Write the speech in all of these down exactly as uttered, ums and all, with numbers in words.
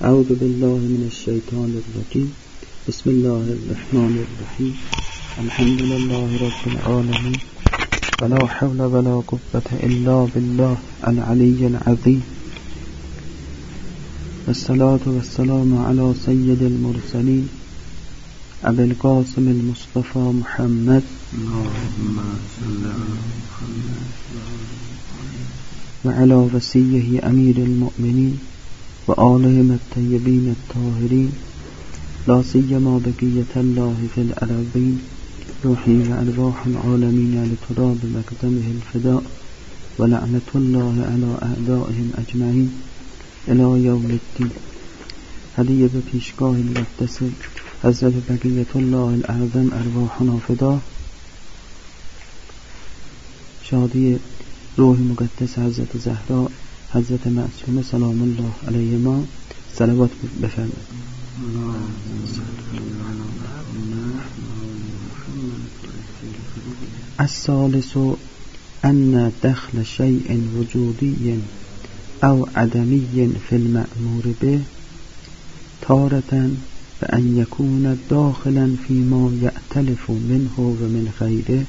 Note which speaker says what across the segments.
Speaker 1: اعوذ بالله من الشیطان الرجیم. بسم الله الرحمن الرحیم. الحمد لله رب العالمین ولا حول ولا قوة الا بالله العلی العظیم. والصلاة والسلام على سید المرسلین ابی القاسم المصطفى محمد و علی وصیه امیر المؤمنین و آلهم الطیبین الطاهرین لا سیما بقیة الله فی الارضین روحی و ارواح العالمین لتراب مقدمه الفداء و لعنت الله علی اعدائهم اجمعین الی یوم الدین. هدیه به پیشگاه مقدس حضرت بقیة الله الاعظم ارواحنا فدا. شادی روح مقدس حضرت زهرا، حضرت معصومه سلام الله علیهما. صلوات بفرمایید. الثالث ان دخل شیء وجودی او عدمی فی المأمور به تارة بأن يكون داخلا فيما يأتلف منه ومن غيره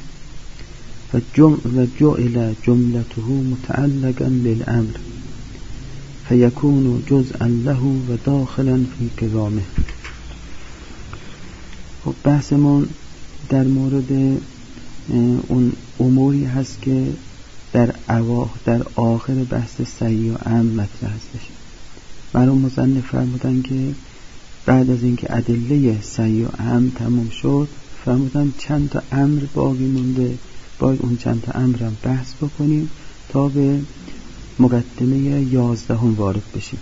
Speaker 1: وجعل جملته متعلقا بالأمر فيكون جزءا له وداخلا في قوامه. خب بحثمون در مورد اون اموری هست که در اواخر در آخر بحث صحیح و عام مطرح هستش. مرحوم مصنف فرمودن که بعد از اینکه ادله صحیح و عام تموم شد فرمودن چند تا امر باقی مونده، باید اون چند تا امر هم بحث بکنیم تا به مقدمه یازدهم وارد بشیم.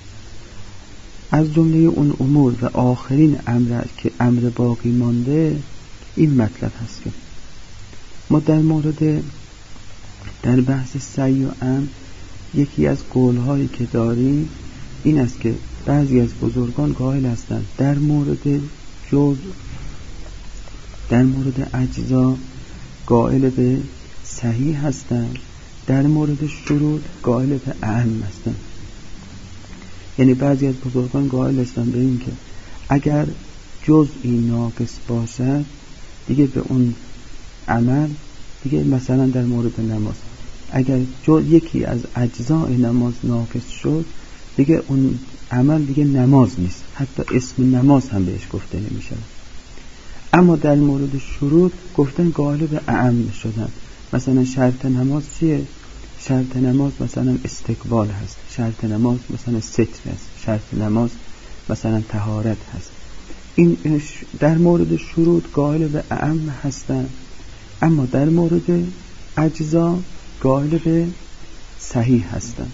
Speaker 1: از جمله اون امور و آخرین امر که امر باقی مانده این مطلب هست که ما در مورد در بحث صحیح و عام یکی از قولهایی که داریم این است که بعضی از بزرگان قائل هستند در مورد جزء در مورد اجزا قائل به صحیح هستند، در مورد شروط قائل به اعم هستند. یعنی بعضی از بزرگان قائل هستند به این که اگر جزئی ناقص باشد دیگه به اون عمل دیگه، مثلا در مورد نماز اگر یکی از اجزاء نماز ناقص شد دیگه اون عمل دیگه نماز نیست، حتی اسم نماز هم بهش گفته نمیشه. اما در مورد شروط گفتن قائل به اعم شدن. مثلا شرط نماز چیه؟ شرط نماز مثلا استقبال هست، شرط نماز مثلا ستر هست، شرط نماز مثلا طهارت هست. این در مورد شروط قائل به اعم هستن، اما در مورد اجزا قائل به صحیح هستن.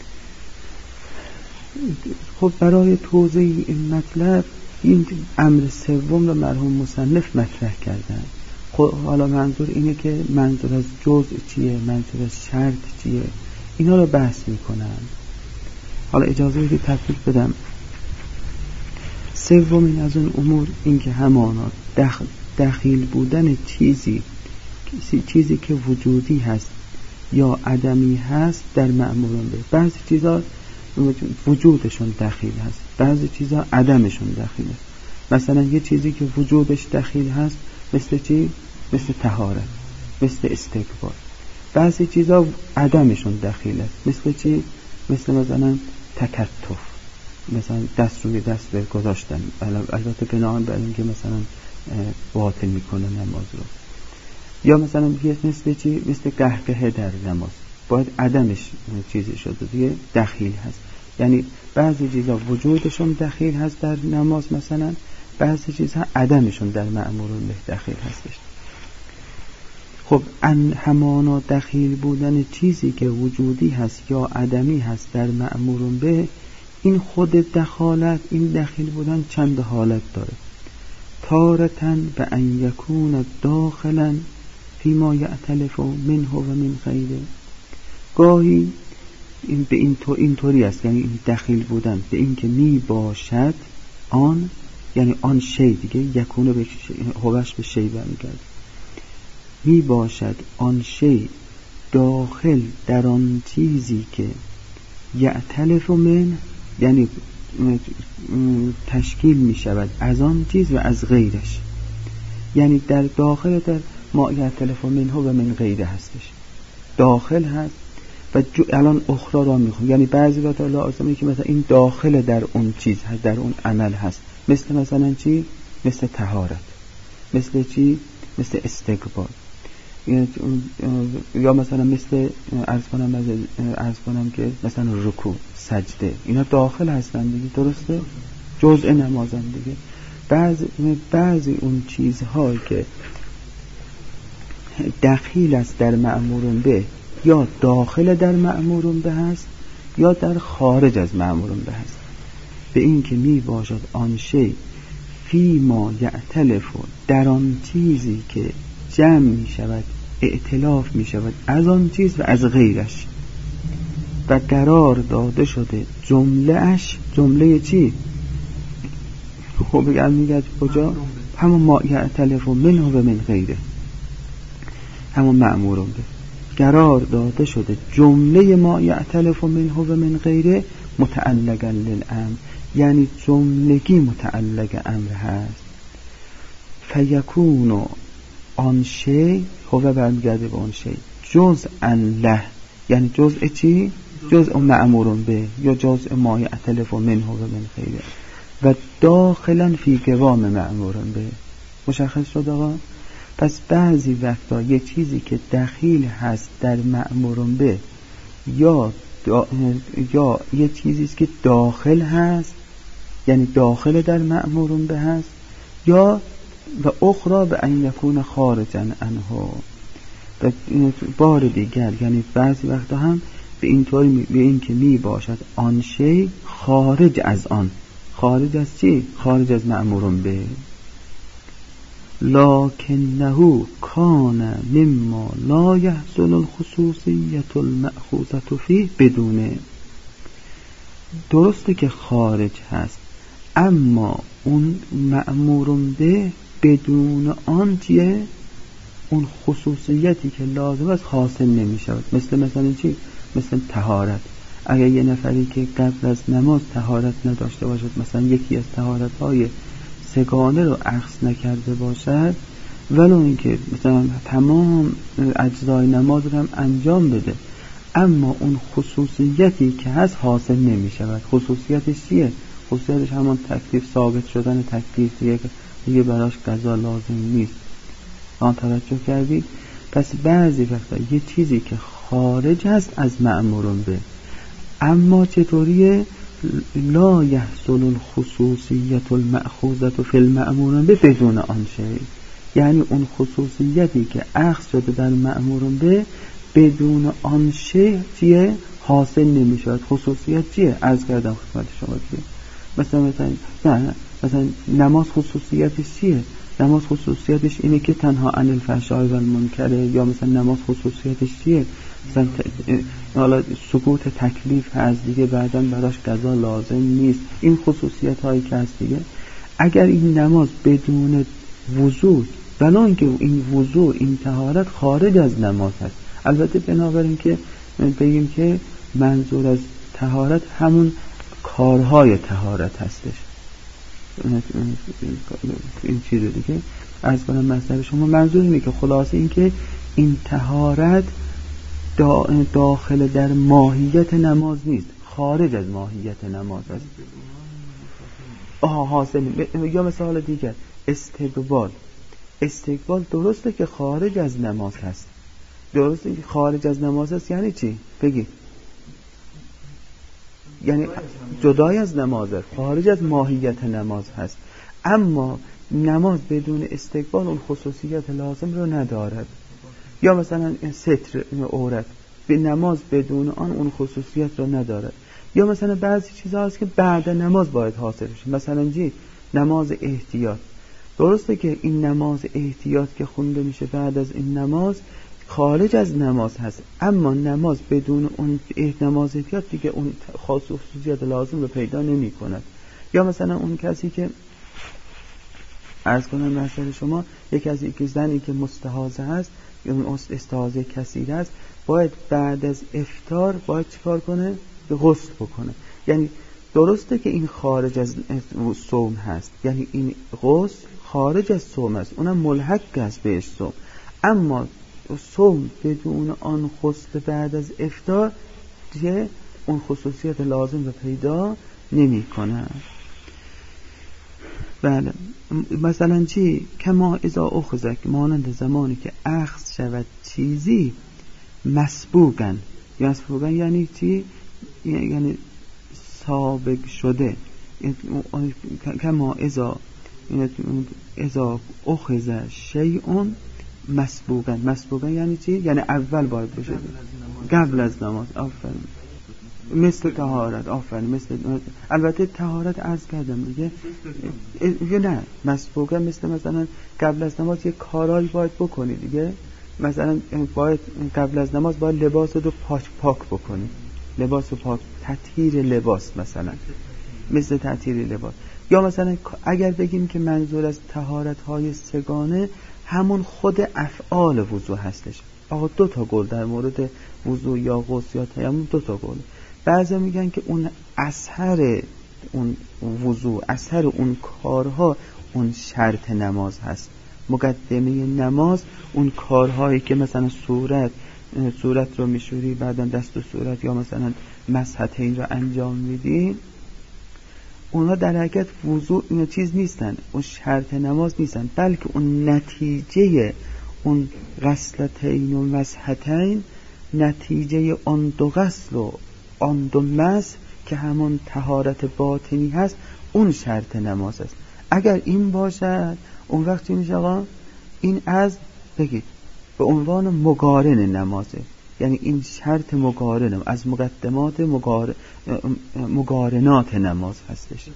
Speaker 1: خب برای توضیح این مطلب این امر سوم رو مرحوم مصنف مطرح کردن. خب حالا منظور اینه که منظور از جزء چیه، منظور از شرط چیه، اینا رو بحث میکنن. حالا اجازه بدید تفصیل بدم. سومین از اون امور این که همانا دخل دخیل بودن چیزی چیزی که وجودی هست یا عدمی هست در مأموران به. بعضی چیزا وجودشون دخیل هست، بعضی چیزا عدمشون دخیل هست. مثلا یه چیزی که وجودش دخیل هست مثل چی؟ مثل طهارت، مثل استقبال. بعضی چیزا عدمشون دخیل هست مثل چی؟ مثل مثلا تکتف، مثلا دست روی دست گذاشتن، البته بناهن بر اینکه مثلا باطل میکنه نماز رو. یا مثلا مثل چی؟ مثل قهقه در نماز، باید عدمش چیزی شده دیگه دخیل هست. یعنی بعضی چیزا وجودشون دخیل هست در نماز، مثلا بعضی چیزها عدمشون در مأمورون به دخیل هستش. خب ان همانا دخیل بودن چیزی که وجودی هست یا عدمی هست در مأمورون به، این خود دخالت، این دخیل بودن چند حالت داره. تارتن به ان یکون داخلا فیما یأتلف منه و من غیره. گاهی این به این تو اینطوری است، یعنی این دخیل بودن به این که می باشد آن، یعنی آن شی دیگه یکونه به هوش به شی برمیگرده، می باشد آن شی داخل در آن چیزی که یأتلف من، یعنی تشکیل می شود از آن چیز و از غیرش، یعنی در داخل در ما یعتلف منه و من غیره هستش، داخل هست و الان اخرى را میخوام، یعنی بعضی وقت لازمه که مثلا این داخل در اون چیز هست، در اون عمل هست، مثل مثلا چی؟ مثل طهارت، مثل چی؟ مثل استقبال، یا مثلا مثل عرض کنم عرض کنم که مثلا رکوع، سجده، اینا داخل هستن دیگه، درسته؟ جزء نمازن دیگه. بعضی بعضی اون چیزهایی که دخیل است در مأمورون به، یا داخل در مأمورون به هست یا در خارج از مأمورون به هست، به این که می باشد آن شی فی ما یعتلف، در آن چیزی که جمع می شود، ائتلاف می شود از آن چیز و از غیرش، و قرار داده شده جمله اش، جمله چی؟ خب بگم میگه کجا؟ همون ما یعتلف منه و من غیره، همون مأمورون به قرار داده شده جمله ما یعتلف منه و من غیره متعلقا للامر، یعنی جملگی متعلق امر هست. فیکون آن شی، هو برمیگرده به آن شی، جزءا له، یعنی جزء چی؟ جزء مأمورون به یا جزء ما یعتلف منه و من غیره، و داخلا فی قوام مأمورون به. مشخص شد آقا؟ پس بعضی وقتا یه چیزی که دخیل هست در مأمورون به، یا دا یا یه چیزی که داخل هست، یعنی داخل در مأمورون به هست، یا و اخرى به ان یکون خارجا عنه، و بار دیگر یعنی بعضی وقتا هم به این طوری به این که می باشد آن شی خارج از آن، خارج از چی؟ خارج از مأمورون به، لکنه کان مما لا یحصل الخصوصیت المأخوذة فیه بدونه. درسته که خارج هست، اما اون مأمورون به بدون آن چیه؟ اون خصوصیتی که لازم است حاصل نمی شود. مثل مثلا چی؟ مثل طهارت. اگر یه نفری که قبل از نماز طهارت نداشته باشد، مثلا یکی از طهارت‌های سگانه رو اخذ نکرده باشد، ولو اینکه مثلا تمام اجزای نماز رو هم انجام بده، اما اون خصوصیتی که هست حاصل نمی شود. خصوصیتش چیه؟ خصوصیتش همون تکلیف، ثابت شدن تکلیف دیگه, دیگه براش قضا لازم نیست. آن توجه کردید؟ پس بعضی وقتا یه چیزی که خارج هست از مأمورون به، اما چطوریه؟ لا یحصل الخصوصیت المأخوذة فی المأمورون به بدون آن شی، یعنی اون خصوصیتی که اخذ شده در مأمورون به بدون آن شی چیه؟ حاصل نمی شود. خصوصیت چیه؟ عرض کردم خدمت شما چیه؟ مثلا مثلا نه مثلا نماز خصوصیتش چیه؟ نماز خصوصیتش اینه که تنها عن الفحشاء و المنکر، یا مثلا نماز خصوصیتش چیه؟ مثلا حالا سکوت تکلیف هست دیگه، بعداً براش قضا لازم نیست. این خصوصیت هایی که هست دیگه، اگر این نماز بدون وضو، بنان که این وضو، این طهارت خارج از نماز هست، البته بنابراین که بگیم که منظور از طهارت همون کارهای طهارت هستش، این چیز دیگه از کنم مطلب شما منظور اینه که خلاصه این که این طهارت داخل در ماهیت نماز نیست، خارج از ماهیت نماز است. آها حاصل. یا مثال دیگر استقبال. استقبال درسته که خارج از نماز هست، درسته که خارج از نماز هست، یعنی چی؟ بگی. یعنی جدای از نماز هست، خارج از ماهیت نماز هست، اما نماز بدون استقبال اون خصوصیت لازم رو ندارد. یا مثلا ستر عورت، به نماز بدون آن اون خصوصیت رو ندارد. یا مثلا بعضی چیزها هست که بعد نماز باید حاصل بشه، مثلا چی؟ نماز احتیاط. درسته که این نماز احتیاط که خونده میشه بعد از این نماز خارج از نماز هست، اما نماز بدون اون نماز احتیاط دیگه اون خصوصیت لازم رو پیدا نمی کند. یا مثلا اون کسی که عرض کنم مثلا شما یک کسی که زنی که مستحاضه هست یا اون استحاضه کثیر هست، باید بعد از افطار باید چیکار کنه؟ به غسل بکنه. یعنی درسته که این خارج از صوم هست، یعنی این غسل خارج از صوم است، اونم ملحق است بهش صوم، اما صوم بدون آن غسل بعد از افطار دیگه اون خصوصیت لازم رو پیدا نمی کنه. بله مثلا چی؟ کما اذا اخذک، مانند زمانی که اخذ شود چیزی مسبوقن، یا مسبوقن یعنی چی؟ یعنی سابق شده. کما اذا اذا اخذ شیء مسبوقن، مسبوقن یعنی چی؟ یعنی اول باید بشه، قبل از نماز. آفرین. مثل طهارت. آفرین. مثل البته طهارت عرض کردم دیگه، یا نه مسبوقه مثل مثلا قبل از نماز یه کارایی باید بکنی دیگه، مثلا باید قبل از نماز باید لباس رو پاک پاک بکنی، لباس رو پاک، تطهیر لباس مثلا، مثل تطهیر لباس. یا مثلا اگر بگیم که منظور از طهارت های سگانه همون خود افعال وضو هستش. آقا دو تا قول در مورد وضو یا غسل یا تیمم، دو تا قول. بعضی میگن که اون اثر اون وضو، اثر اون کارها اون شرط نماز هست. مقدمه نماز اون کارهایی که مثلا صورت صورت رو میشوری، بعدن دست و صورت یا مثلا مسحتین رو انجام میدی، اونها در حقیقت وضو اینا چیز نیستن، اون شرط نماز نیستن، بلکه اون نتیجه اون غسلتین و مسحتین، نتیجه آن دو غسل و آن دو مسح که همون طهارت باطنی هست، اون شرط نماز است. اگر این باشد اون وقت چی میشه آقا؟ این از بگید به عنوان مقارن نمازه، یعنی این شرط مقارن از مقدمات مقار... مقارنات نماز هستش.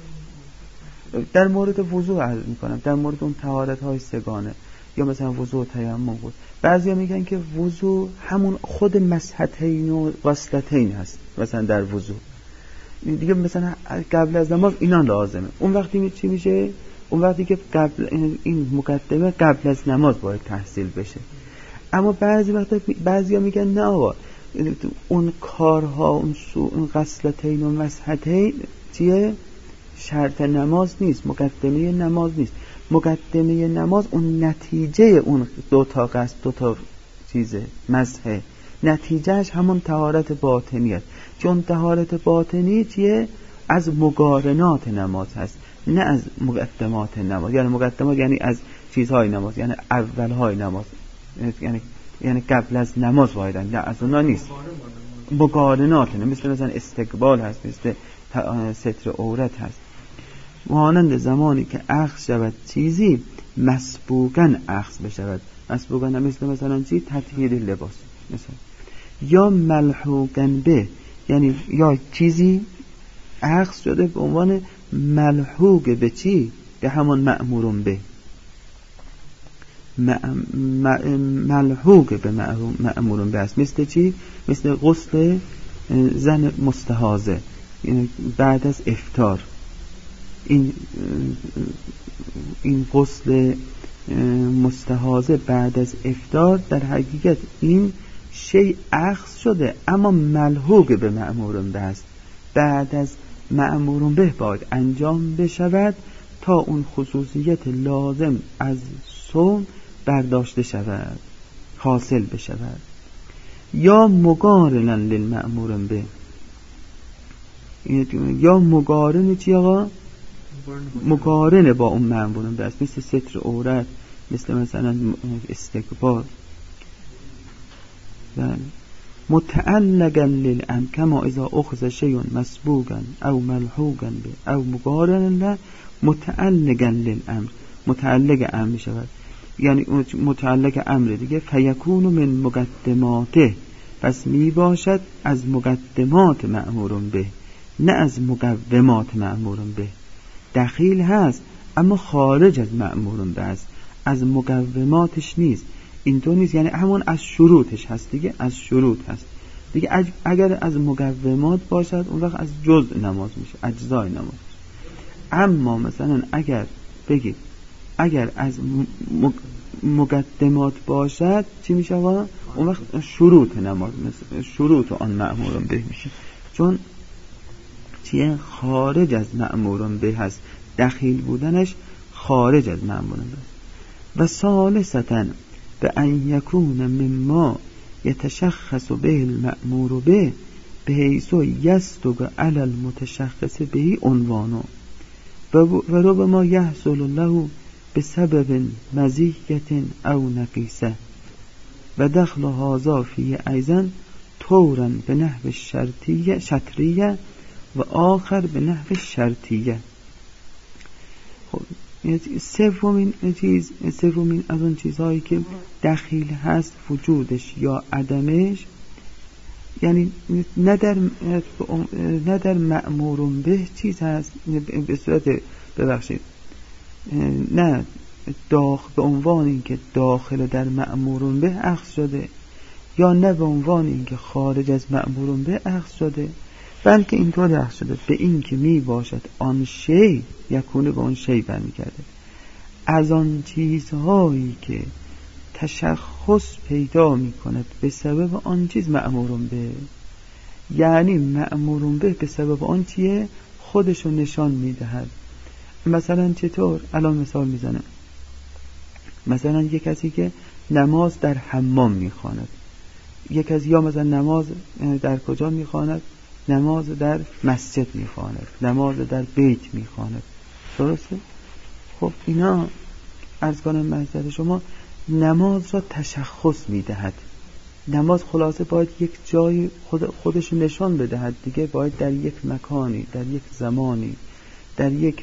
Speaker 1: در مورد وضو عرض میکنم، در مورد اون طهارت های سگانه یا مثلا وضو تیمم بود، بعضیا میگن که وضو همون خود مسحتین و غسلتین هست. مثلا در وضو دیگه مثلا قبل از نماز اینا لازمه. اون وقتی چی میشه؟ اون وقتی که قبل این مقدمه قبل از نماز باید تحصیل بشه. اما بعضی وقتا بعضیا میگن نه آقا، اون کارها اون سو اون غسلتین و مسحتین چیه؟ شرط نماز نیست، مقدمه نماز نیست. مقدمه نماز اون نتیجه اون دو تا غسل، دو تا چیزه مسح، نتیجهش همون طهارت باطنی است. چون طهارت باطنی چیه؟ از مقارنات نماز هست، نه از مقدمات نماز. یعنی مقدمات یعنی از چیزهای نماز، یعنی اولهای نماز، یعنی یعنی قبل از نماز وایدن، نه از اونا نیست. مقارنات نه، مثل مثلا استقبال هست، مثل ستر عورت هست. مانند زمانی که اخذ شود چیزی مسبوقاً اخذ بشود. مسبوقاً مثل مثلا چی؟ تطهیر لباس مثلا. یا ملحوقاً به، یعنی یا چیزی اخذ شده به عنوان ملحوق به چی؟ به همون مأمورون به، ملحوق به مأمورون به است. مثل چی؟ مثل غسل زن مستحاضه بعد از افطار. این این غسل مستحاضه بعد از افطار در حقیقت این شی اخذ شده، اما ملحوق به مأمورون به است. بعد از مأمورون به باید انجام بشود تا اون خصوصیت لازم از صوم برداشته شود، حاصل بشود. یا مقارنا للمأمورون به، یا مقارن چی آقا؟ مقارنه با اون مأمورون به است، مثل ستر عورت، مثل مثلا استقبال. متعلقا للامر کما اذا اخذ شیء مسبوقا او ملحوقا به او مقارنا متعلقا للامر، متعلق امر می شود، یعنی متعلق امر دیگه. فیکون من مقدماته، پس می باشد از مقدمات مأمورون به، نه از مقومات مأمورون به. دخیل هست اما خارج از مأمورون به است، از مقوماتش نیست. این تو نیست، یعنی همون از شروطش هست دیگه، از شروط هست دیگه. اگر از مقومات باشد اون وقت از جزء نماز میشه، اجزای نماز میشه. اما مثلا اگر بگید اگر از مقدمات باشد چی میشه آقا؟ اون وقت شروط نماز، مثل شروط آن مأمورون به میشه. چون چیه؟ خارج از مأمور به هست، دخیل بودنش خارج از مأمور به. و ثالثاً به ان یکون مما یتشخص به المأمور به بحیث یصدق علی المتشخص به عنوانه و ربما یحصل له بسبب مزیت او نقیصه و دخل هذا فی ایضا طورا به نحو شرطیه شطریه و آخر به نحو شرطیه. خب سومین چیز، سومین از اون چیزهایی که دخیل هست وجودش یا عدمش، یعنی نه در نه در مأمور به چیز هست به صورت ببخشید نه داخل به عنوان اینکه داخل در مأمور به اخذ شده، یا نه به عنوان اینکه خارج از مأمور به اخذ شده، بلکه اینطور اخذ شده به این که می باشد آن شی یکونه به آن شی برمیگرده، از آن چیزهایی که تشخص پیدا می کند به سبب آن چیز مأمور به. یعنی مأمور به به سبب آن چیه؟ خودشو نشان می دهد. مثلا چطور؟ الان مثال می زنم. مثلا یک کسی که نماز در حمام می خواند، یک کسی یا مثلا نماز در کجا می خواند؟ نماز در مسجد می خواند، نماز در بیت می خواند، درسته؟ خب اینا عرض کنم محضر شما نماز را تشخص می دهد. نماز خلاصه باید یک جای خود خودش نشان بدهد دیگه، باید در یک مکانی، در یک زمانی، در یک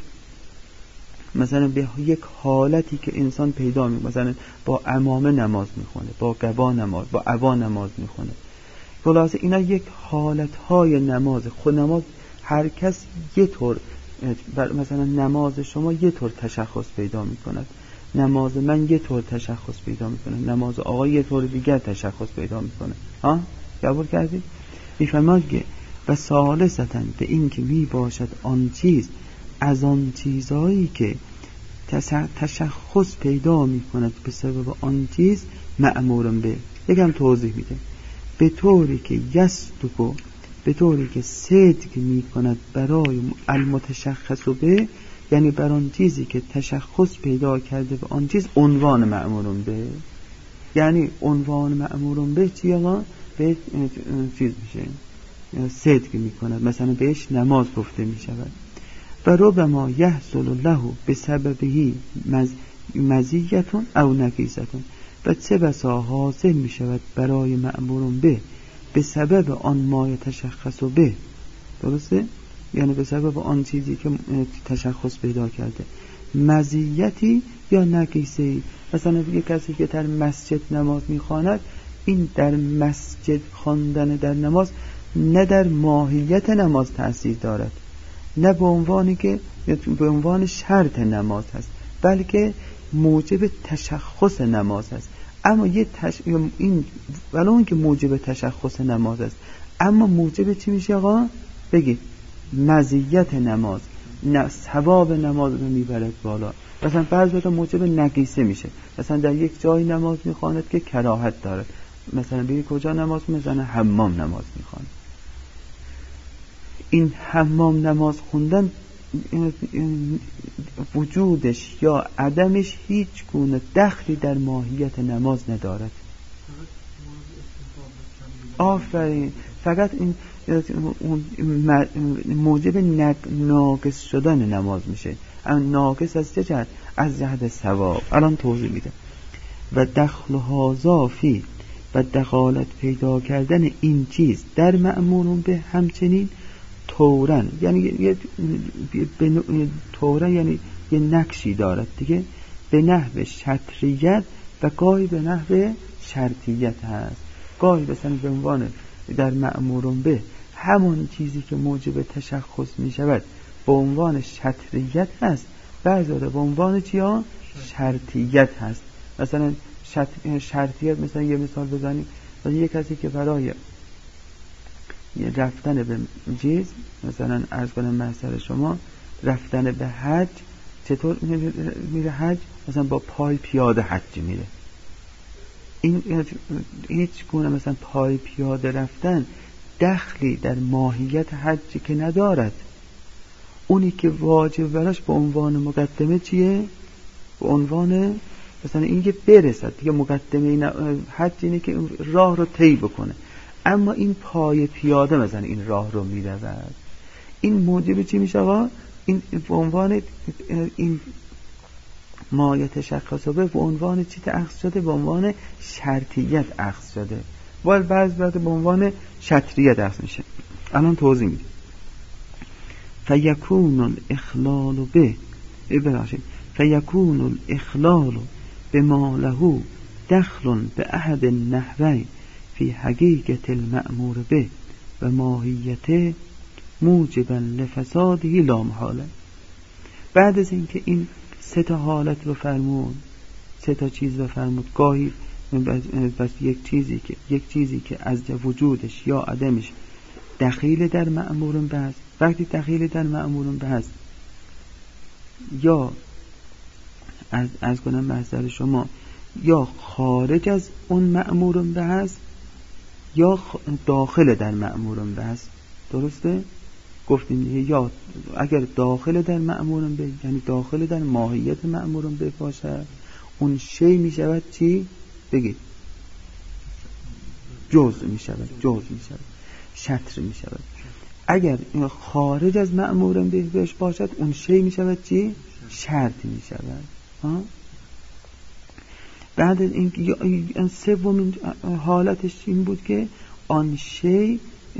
Speaker 1: مثلا به یک حالتی که انسان پیدا می، مثلا با عمامه نماز میخونه، با قبا نماز، با عبا نماز میخونه. خلاصه اینا یک حالتهای نماز. خود نماز هر کس یه طور، مثلا نماز شما یه طور تشخص پیدا میکند، نماز من یه طور تشخص پیدا میکنه، نماز آقا یه طور دیگر تشخص پیدا میکنه. ها قبول کردید؟ میفرماد که و ثالثاً به این که می باشد آن چیز از آن چیزهایی که تشخص پیدا می کند به سبب آن چیز مأمور به. یکم توضیح میده. به طوری که یصدق، به طوری که صدق می کند برای المتشخص به، یعنی بر آن چیزی که تشخص پیدا کرده به آن چیز عنوان مأمور به. یعنی عنوان مأمور به چیه؟ به چیز میشه صدق می کند، مثلا بهش نماز گفته می شود. و ربما یحصل له بسببه مزیتون او نقیصتون، و چه بسا حاصل می شود برای مأمور به به سبب آن ما تشخص به، درسته؟ یعنی به سبب آن چیزی که تشخص پیدا کرده مزیتی یا نقیصه‌ای. مثلا یک کسی که در مسجد نماز می‌خواند، این در مسجد خواندن در نماز نه در ماهیت نماز تأثیر دارد، نه به عنوانی که به عنوان شرط نماز هست، بلکه موجب تشخص نماز هست. اما یه تش... این ولو اون که موجب تشخص نماز است، اما موجب چی میشه آقا؟ بگید مزیت نماز، نه ثواب نماز رو میبرد بالا. مثلا بعضی وقتا موجب نقیصه میشه، مثلا در یک جای نماز میخواند که کراهت دارد، مثلا ببین کجا نماز میزنه؟ حمام نماز میخوانه. این حمام نماز خوندن وجودش یا عدمش هیچ گونه دخلی در ماهیت نماز ندارد. آفرین. فقط این موجب ناقص شدن نماز میشه. اما ناقص از چه جهت؟ از جهت ثواب. الان توضیح میده. و دخل هذا فی، و دخالت پیدا کردن این چیز در مأمور به همچنین طورن، یعنی یه طورن یعنی یه نقشی دارد دیگه، به نحو شطریت و گاهی به نحو شرطیت هست. گاهی مثلا به عنوان در مأمور به همون چیزی که موجب تشخص می شود به عنوان شطریت هست، بعضی به عنوان چیا؟ شرطیت هست. مثلا شرط... شرطیت مثلا یه مثال بزنیم، یک کسی که برای رفتن به چیز، مثلا عرض کنم محضر شما، رفتن به حج، چطور میره حج؟ مثلا با پای پیاده حج میره. این هیچ گونه مثلا پای پیاده رفتن دخلی در ماهیت حج که ندارد، اونی که واجب براش به عنوان مقدمه چیه؟ به عنوان مثلا این که برسد دیگه، مقدمه این حج اینه که راه رو طی بکنه، اما این پای پیاده مثلا این راه رو میرود، این موجب چی میشه آقا؟ این به عنوان این ما یتشخص به به عنوان چی اخذ شده؟ به عنوان شرطیت اخذ شده، ولی بعضی وقت به عنوان شطریت اخذ میشه. الان توضیح میدیم. فیکون الاخلال به ببخشید فیکون الاخلال بما له دخل به احد النحوین فی حقیقت المأمور به و ماهیت موجبا لفساده لا محاله. بعد از اینکه این سه تا حالت رو فرمود، سه تا چیز رو فرمود، گاهی بس یک چیزی که یک چیزی که از وجودش یا عدمش دخیل در مأمور به است، وقتی دخیل در مأمور به است یا از از کنم محضر شما یا خارج از اون مأمور به است یا داخل در مأمور به است. درسته؟ گفتیم یا اگر داخل در مأمور به یعنی داخل در ماهیت مأمور به باشد، اون شی می شود چی؟ بگید جزء می شود، جزء می شود، شطر می شود. اگر خارج از مأمور به بهش باشد، اون شی می شود چی؟ شرط می شود. ها؟ بعد این سومین حالتش این بود که آن شی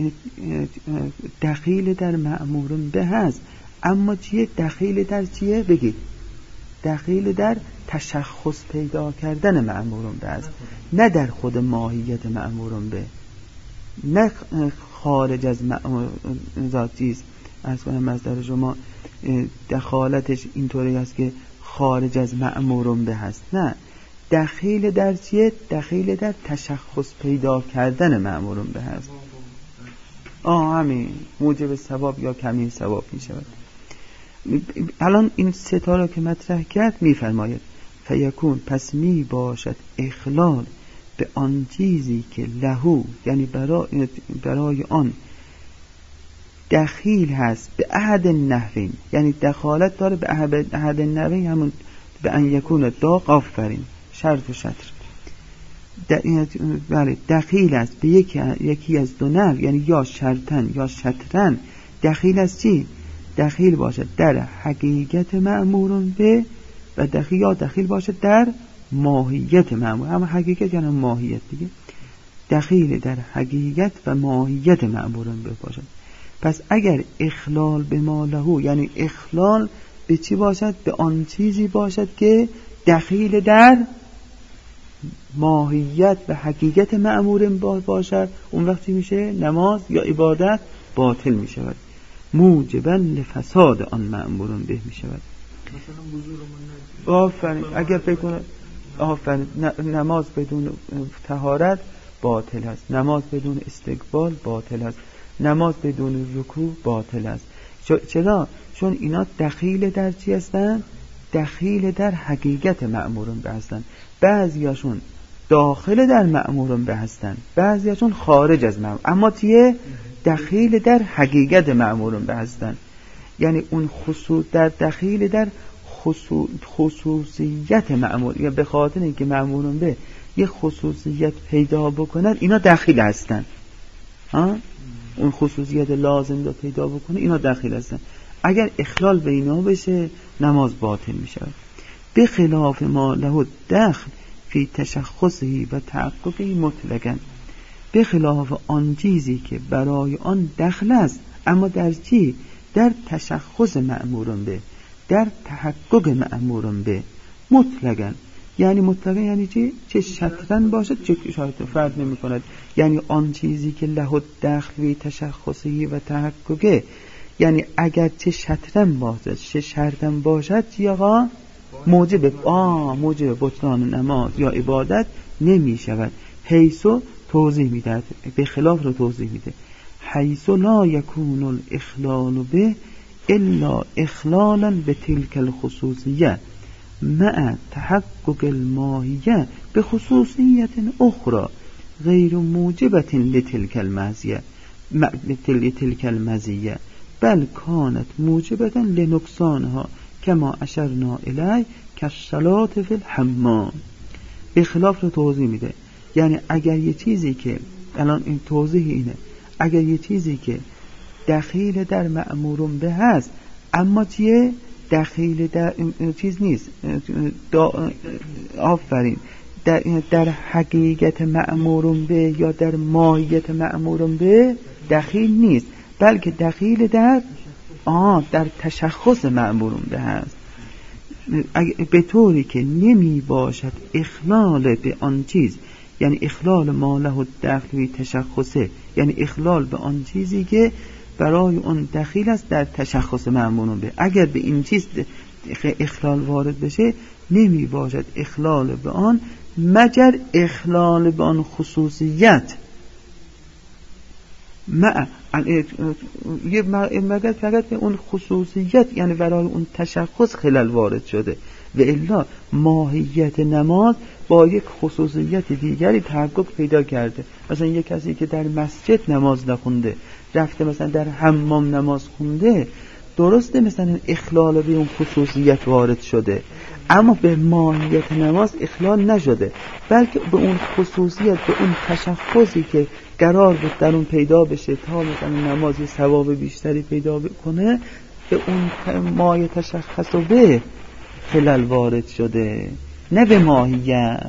Speaker 1: دخیل در مأمور به هست، اما چیه؟ دخیل در چیه؟ بگید دخیل در تشخص پیدا کردن مأمور به است، نه در خود ماهیت مأمور به، نه خارج از ذاتیز. از کنم از در شما دخالتش اینطوری است که خارج از مأمور به هست، نه، دخیل در چیه؟ دخیل در تشخص پیدا کردن مأمور به هست. آه همین موجب ثواب یا کمی ثواب می شود. الان این ستاره که مطرح کرد می فرماید فیکون پس می باشد اخلال به آن چیزی که لهو یعنی برای, برای آن دخیل هست به احد النحوین، یعنی دخالت داره به احد النحوین، همون به ان یکون داق آفرین شرط و شطر، بله دخیل است به یکی, یکی از دو نحو، یعنی یا شرطن یا شطرن. دخیل است چی؟ دخیل باشد در حقیقت مأمور به و دخیل یا دخیل باشد در ماهیت مأمور، هم حقیقت یعنی ماهیت دیگه، دخیل در حقیقت و ماهیت مأمور به باشد. پس اگر اخلال به ما لهو یعنی اخلال به چی باشد؟ به آن چیزی باشد که دخیل در ماهیت و حقیقت مأمور باشد، اون وقتی میشه نماز یا عبادت باطل می شود، موجبا لفساد آن مأمور به می شود. آفرین اگر فکر کنه آفرین نماز بدون طهارت باطل است، نماز بدون استقبال باطل است، نماز بدون رکوع باطل است. چرا؟ چون اینا دخیل در چی هستن؟ دخیل در حقیقت مأمور به هستن. بعضیاشون داخل در مأمور به هستن، بعضیاشون خارج از مأمور، اما چیه؟ دخیل در حقیقت مأمور به هستن. یعنی اون خصوص در دخیل در خصوص خصوصیت مأمور، یا به خاطر اینکه مأمور به یه خصوصیت پیدا بکنن اینا دخیل هستن، ها؟ اون خصوصیت لازم رو پیدا بکنه اینا دخیل هستن. اگر اخلال به اینا بشه نماز باطل می شود. به خلاف ما له دخل فی تشخصی و تحققی مطلقاً، به خلاف آن چیزی که برای آن دخل است، اما در چی؟ در تشخص مأمور به، در تحقق مأمور به مطلقاً. یعنی مطلقاً یعنی چی؟ چه شطرن باشد چه شاید فرق نمی کند. یعنی آن چیزی که له دخل فی تشخصی و تحققه، یعنی اگر چه شطرن باشد چه شرطن باشد چی آقا؟ موجب آه موجب بطلان نماز یا عبادت نمی شود. حیثو توضیح میده، به خلاف رو توضیح میده، حیثو لا یکون الاخلال به الا اخلالا به تلک الخصوصیه مع تحقق الماهیه به خصوصیت اخرى غیر موجبت لتلک المزیه لتلک المزیه، بل کانت موجبتا لنقصانها کما اشرنا الی کالصلاة فی الحمام. اخلاف رو توضیح میده. یعنی اگر یه چیزی که الان این توضیح اینه، اگر یه چیزی که دخیل در مأمورون به هست اما چیه دخیل در چیز نیست، آفرین در, در حقیقت مأمورون به یا در ماهیت مأمورون به دخیل نیست، بلکه دخیل در آه در تشخص مأمورون به هست، به طوری که نمی باشد اخلال به آن چیز، یعنی اخلال ما له دخل تشخصه، یعنی اخلال به آن چیزی که برای اون دخیل است در تشخص مأمورون به. اگر به این چیز اخلال وارد بشه نمی باشد اخلال به آن مگر اخلال به آن خصوصیت مع یه مگر فقط به اون خصوصیت، یعنی برای اون تشخص خلل وارد شده، و الا ماهیت نماز با یک خصوصیت دیگری تحقق پیدا کرده. مثلا یک کسی که در مسجد نماز نخونده رفته مثلا در حمام نماز خونده، درسته مثلا اخلال به اون خصوصیت وارد شده، اما به ماهیت نماز اخلال نشده، بلکه به اون خصوصیت، به اون تشخصی که قرار بود در اون پیدا بشه تا مثلا نمازی ثواب بیشتری پیدا بکنه، به اون مایه تشخص و به خلل وارد شده، نه به ماهیت.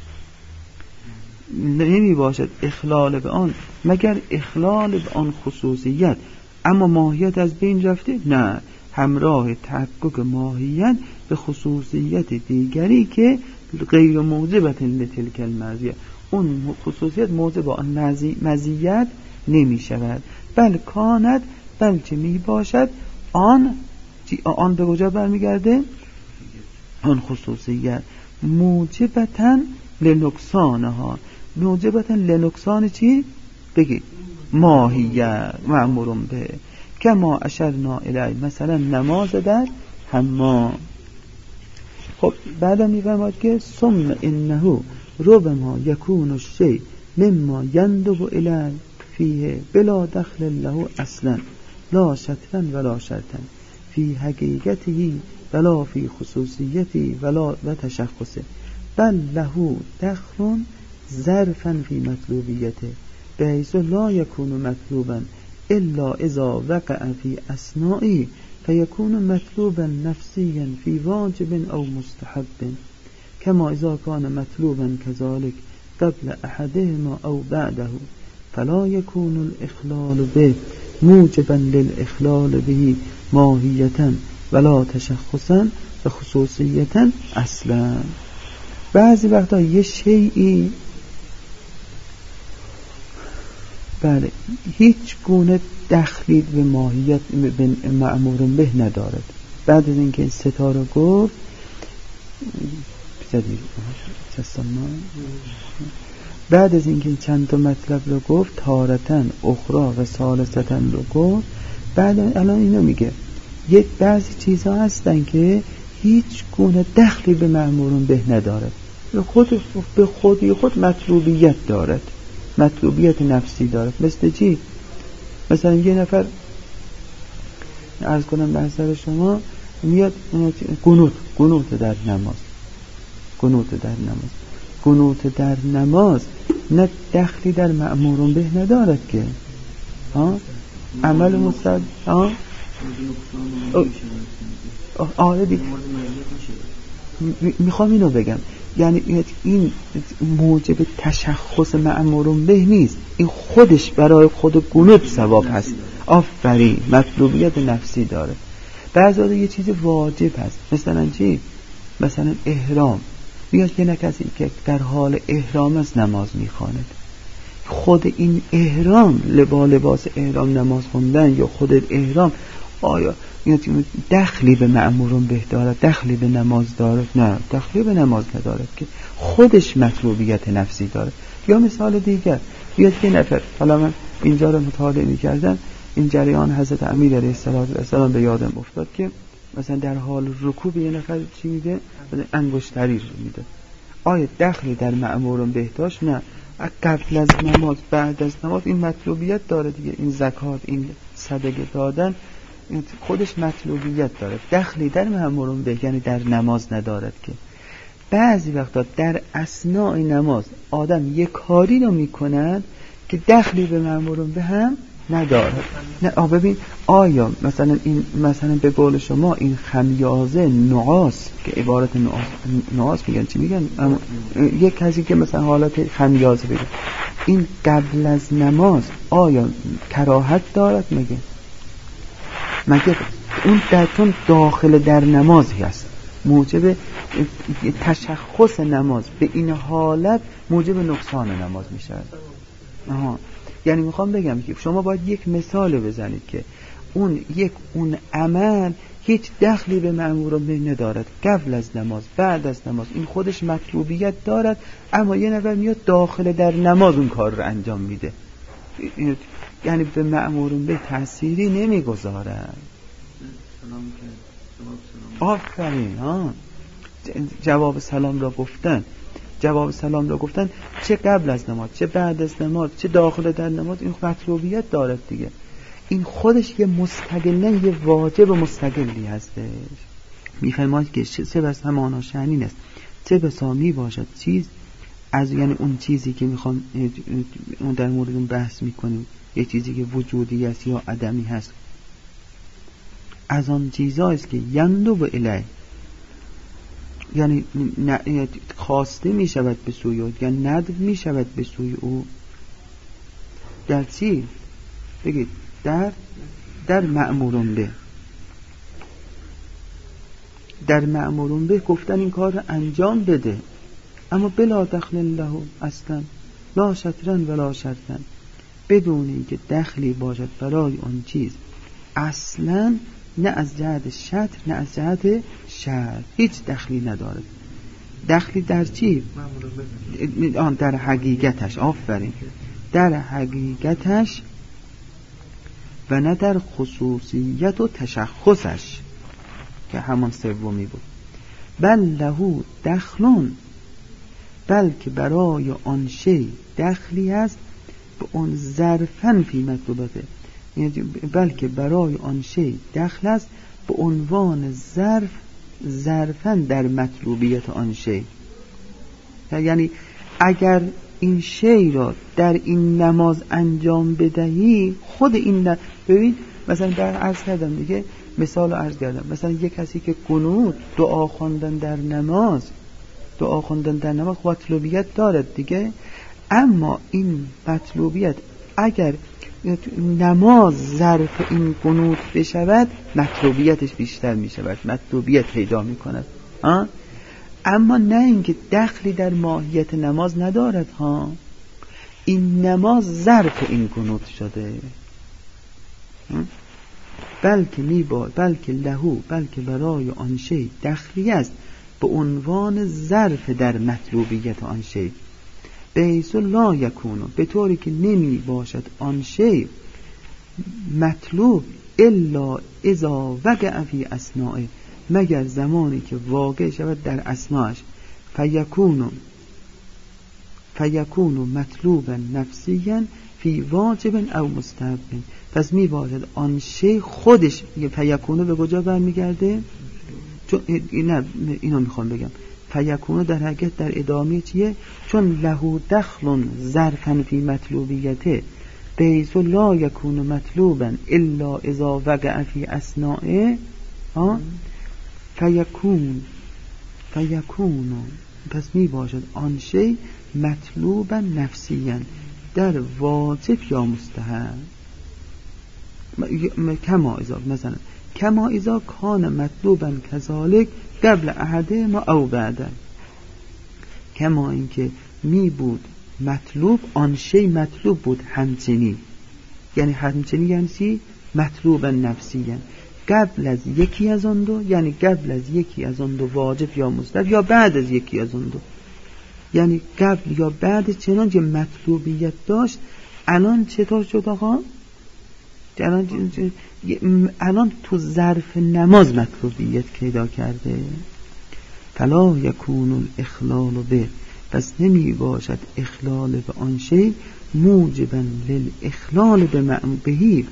Speaker 1: نمی باشد اخلال به آن مگر اخلال به آن خصوصیت، اما ماهیت از بین رفته نه، همراه تحقق ماهیت به خصوصیت دیگری که غیر موجبت لتلک المزیه، اون خصوصیت موجب آن مزیت نمی شود. بل کانت، بلکه می باشد آن آن به کجا برمیگرده؟ آن خصوصیت موجبتاً لنقصانها، موجبتاً لنقصان چی؟ بگید ماهیت مأمورون به، کما اشرنا الی، مثلا نماز در حمام. خب بعد میفرماد که ثم انه ربما یکون الشیء مما یندب الی فیه بلا دخل له اصلا لا شطرا ولا شرطا فی حقیقته ولا فی خصوصیتی ولا و تشخصه، بل له دخل ظرفا فی مطلوبیته بحیث لا یکون مطلوبا الا اذا وقع فی اثنائی فیکون مطلوبا نفسیا فی واجب او مستحب، کما اذا کان مطلوبا كذلك قبل احدهما او بعده فلا يكون الاخلال به موجبا للاخلال به ماهیتا ولا تشخصا و خصوصیتا اصلا. بعضی وقتا یه شیئی بله هیچ گونه دخلی به ماهیت به مأمور به ندارد. بعد از اینکه این ستاره گفت بعد از اینکه چند تا مطلب رو گفت، تارتن اخرى و ثالثتن رو گفت، بعد الان اینو میگه یک بعضی چیزها هستن که هیچ گونه دخلی به مأمورون به ندارد، به خود به خودی خود مطلوبیت دارد، مطلوبیت نفسی دارد. مثل چی؟ مثلا یه نفر عرض کنم به نظر شما میاد قنوت قنوت در نماز قنوت در نماز قنوت در نماز نه دخلی در مأمورون به ندارد که ها عمل مستد ها آره دی میخوام اینو بگم، یعنی این موجب تشخص مأمورون به نیست، این خودش برای خود قنوت ثواب هست. آفرین، مطلوبیت نفسی داره. بعضی یه چیز واجب هست، مثلا چی؟ مثلا احرام. بیاد که کسی که در حال احرام است نماز میخواند، خود این احرام لبا لباس احرام نماز خوندن یا خود احرام آیا دخلی به مأمورون به دارد؟ دخلی به نماز دارد؟ نه، دخلی به نماز ندارد که خودش مطلوبیت نفسی دارد. یا مثال دیگر، بیاد که نفر، حالا من اینجا رو مطالعه می‌کردم، این جریان حضرت امیر علیه السلام به یادم افتاد که مثلا در حال رکوع به یه نفر چی میده؟ انگشتری رو میده. آیا دخلی در مأمورون به داشت؟ نه. قبل از نماز بعد از نماز این مطلوبیت داره دیگه، این زکات این صدقه دادن خودش مطلوبیت داره، دخلی در مأمورون به یعنی در نماز ندارد. که بعضی وقتا در اثناء نماز آدم یک کاری رو میکند که دخلی به مأمورون به هم ندارد. نه آ ببین آیا مثلا این مثلا به قول شما این خمیازه نعاس که عبارت نعاس نعاس میگن چی میگن اما یک کسی که مثلا حالت خمیازه بگه این قبل از نماز آیا کراهت دارد؟ مگه مگه اون درتون داخل در نمازی هست موجب تشخص نماز به این حالت موجب نقصان نماز میشه. آها یعنی میخوام بگم که شما باید یک مثال بزنید که اون یک اون عمل هیچ دخلی به مأمور به ندارد، قبل از نماز بعد از نماز این خودش مطلوبیت دارد، اما یه نفر میاد داخل در نماز اون کار رو انجام میده، یعنی به مأمور به تأثیری نمیگذارد. آفرین ها جواب سلام را گفتن جواب سلام را گفتن چه قبل از نماز چه بعد از نماز چه داخل در نماز این مطلوبیت دارد دیگه. این خودش یه مستقلن یه واجب مستقلی هستش. میفرماید که چه بس همانا شأنین است چه بسا می باشد چیز از یعنی اون چیزی که میخوام اون در مورد اون بحث میکنیم یه چیزی که وجودی است یا عدمی هست از آن چیزایست که یندو به الی یعنی خواسته می شود به سوی او یا ندب می شود به سوی او. در چی؟ بگید در در مأمورون به در مأمورون به گفتن این کار رو انجام بده، اما بلا دخل له اصلا لا شطرن ولا شرطن، بدون اینکه دخلی باشد برای آن چیز اصلا، نه از جهت شطر نه از جهت شرط، هیچ دخلی ندارد. دخلی در چی؟ آن در حقیقتش. آفرین در حقیقتش و نه در خصوصیت و تشخصش که همان سومی بود. بل لهو دخلون، بلکه برای آن شی دخلی است به اون ظرفن فی مطلوبته، بلکه برای آن شی دخل است به عنوان ظرف ظرفن در مطلوبیت آن شی. یعنی اگر این شی را در این نماز انجام بدهی خود این ن... ببین مثلا در عرض کردم دیگه مثال عرض کردم مثلا یک کسی که قنوت دعا خواندن در نماز دعا خواندن در نماز مطلوبیت دارد دیگه، اما این مطلوبیت اگر نماز ظرف این قنوت بشود مطلوبیتش بیشتر می شود، مطلوبیت پیدا می کند ها؟ اما نه اینکه دخلی در ماهیت نماز ندارد ها، این نماز ظرف این قنوت شده. بلکه می با بلکه لهو بلکه برای آن شی دخلی است به عنوان ظرف در مطلوبیت آن شی، بیس لا یکونو به طوری که نمی باشد آن شی مطلوب الا اذا وقع فی اثناء، مگر زمانی که واقع شود در اثناءش، فیکونو فیکونو مطلوبا نفسیا فی واجب او مستحب، پس می باشد آن شی خودش فیکونو به کجا برمیگرده؟ چون نه اینو میخوام بگم فیکونو در حقیقت در ادامه چیه؟ چون لهو دخل ظرفا فی مطلوبیته بیس لا یکون مطلوبا الا اذا وقع فی اثناء ها فیکون فیکونو پس می باشد آن شی مطلوبا نفسیا در واجب یا مستحب، کما اذا مثلا کما اذا کان مطلوبا کذالک قبل احده ما او بعده، کما اینکه می بود مطلوب آن شی مطلوب بود همچنین، یعنی همچنین یعنی چی؟ مطلوبا نفسیا قبل از یکی از آن دو، یعنی قبل از یکی از آن دو واجب یا مستحب یا بعد از یکی از آن دو، یعنی قبل یا بعد چنانچه مطلوبیت داشت. الان چطور شد آقا؟ الان الان تو ظرف نماز مطلوبیت پیدا کرده. فلا یکون الاخلال به، پس نمی باشد اخلال به آن شی موجبا للاخلال به معموبهی،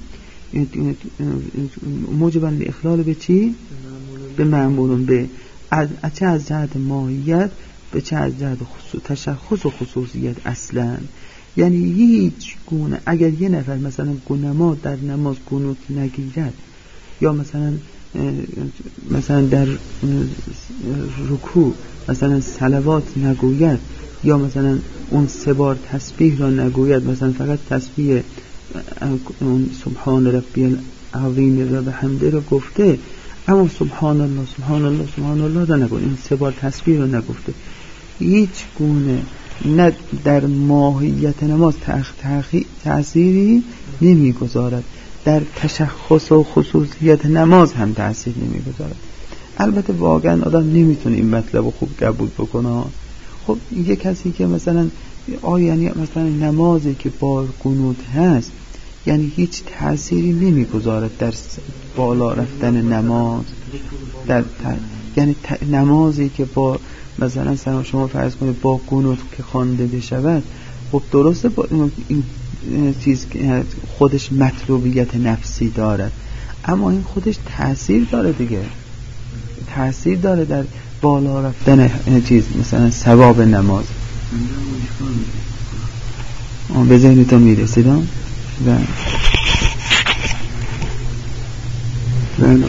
Speaker 1: موجبا اخلال به چی؟ به معمولون به، از چه از جهت ماهیت به چه از جهت تشخص و خصوصیت اصلا. یعنی هیچ گونه اگر یه نفر مثلا نماز در نماز قنوت نگیرد، یا مثلا مثلا در رکوع مثلا صلوات نگوید، یا مثلا اون سه بار تسبیح را نگوید، مثلا فقط تسبیح اون سبحان ربی العظیم و بحمده را گفته، اما سبحان الله سبحان الله سبحان الله را نگفته، این سه بار تسبیح را نگفته، هیچ گونه نه در ماهیت نماز تأثیری نمیگذارد، در تشخص و خصوصیت نماز هم تأثیر نمیگذارد. البته واقعا آدم نمیتونه این مطلب رو خوب قبول بکنه. خب یه کسی که مثلا آیا یعنی مثلا نمازی که با قنوت هست یعنی هیچ تأثیری نمیگذارد در بالا رفتن نماز، در ت... یعنی ت... نمازی که با مثلا سلام شما فرض کنید با قنوت که خوانده بشود، خب درسته با این چیز خودش مطلوبیت نفسی دارد، اما این خودش تأثیر داره دیگه، تأثیر داره در بالا رفتن چیز مثلا ثواب نماز. آن به ذهنتون میرسیدم و و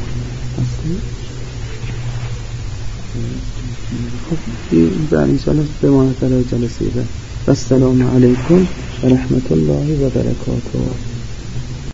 Speaker 1: خب ان شاء الله به مناسبت جلسه بعد. السلام علیکم و رحمت الله و برکاته.